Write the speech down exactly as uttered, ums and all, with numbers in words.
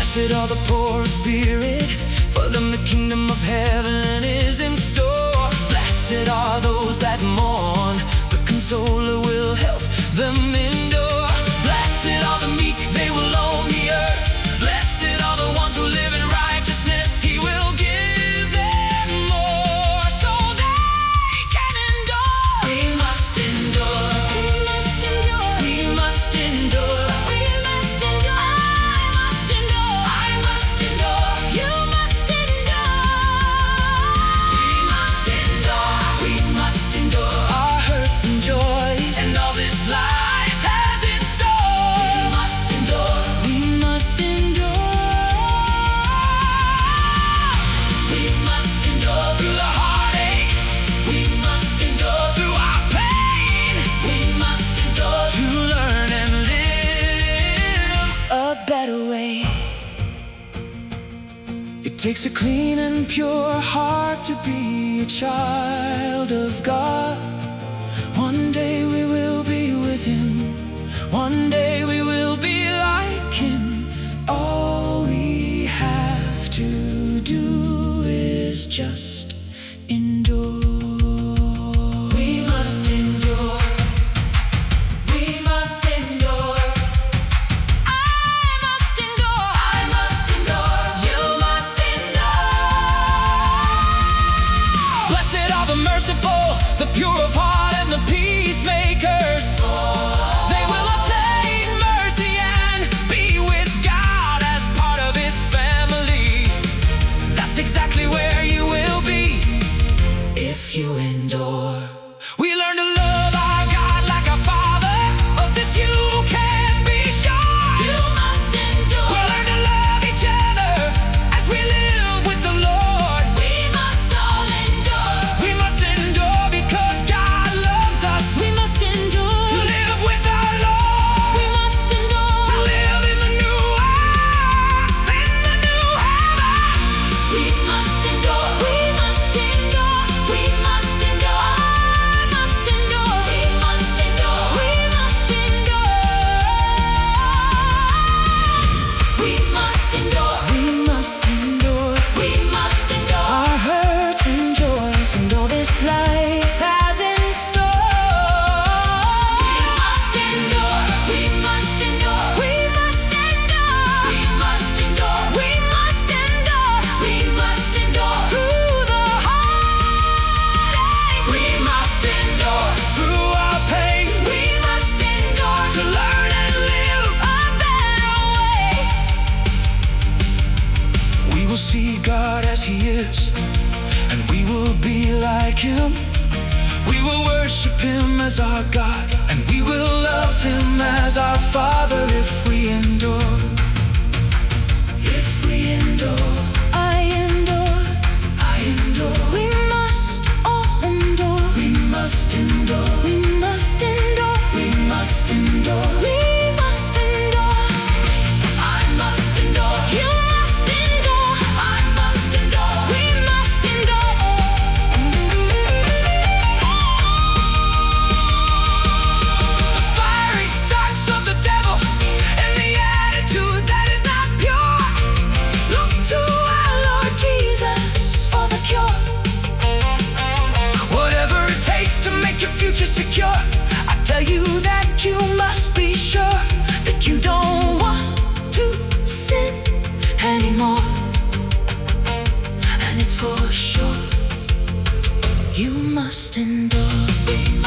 Blessed are the poor of spirit, for them the kingdom of heaven is in store. Blessed are those that mourn, the consoler will help them endure. Blessed are the meek, they will own the earth. Blessed are the ones who live in righteousness, he will give them more, so they can endure. We must endure. We must endure. We must endure. We must endure. I must endure. I must endure. You must endure. We must endure. We must endure our hurts and joys and all this life has in store. We must endure. We must endure. We must endure through the heartache. We must endure through our pain. We must endure to learn and live a better way. It takes a clean and pure heart to be a child of God. One day we will be with him. One day we will be like him. All we have to do is just endure. We must endure. We must endure. I must endure. I must endure. You must endure. Blessed are the merciful, the pure of heart, and the peacemakers. They will obtain mercy and be with God as part of his family. That's exactly where you will be if you endure. We learn to love our God like a father. Of this you can be sure. You must endure. We learn to love each other as we live with the Lord. We must all endure. We must endure because God loves us. We must endure to live with our Lord. We must endure to live in the new earth, in the new heaven. We must endure. We must endure. We must endure. I must endure. We must endure. We must endure. We must endure. We must endure. We must endure our hurts and joys and all this life has in store. We must endure. We must endure. We must endure. We must endure. We must endure. We must endure through the heartache. We must endure through our pain. We must endure to learn and live a better way. We will see God as he is, and we will be like him. We will worship him as our God, and we will love him as our Father if we endure. If we endure. I endure. I endure. We must all endure. We must endure. We must endure. We must endure. We must endure. I must endure. You must endure. I must endure. We must endure. The fiery darts of the devil and the attitude that is not pure. Look to our Lord Jesus for the cure. Whatever it takes to make your future secure, I tell you that you must be sure that you don't want to sin anymore. And it's for sure you must endure.